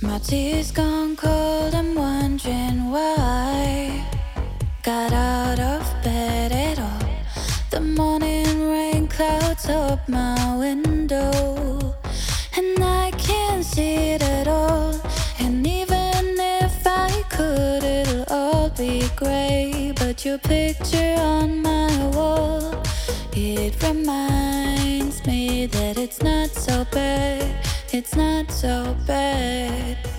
My tea's gone cold, I'm wondering why. Got out of bed at all. The morning rain clouds up my window, and I can't see it at all. And even if I could, it'll all be grey. But your picture on my wall, it reminds me that it's not so bad. It's not so bad.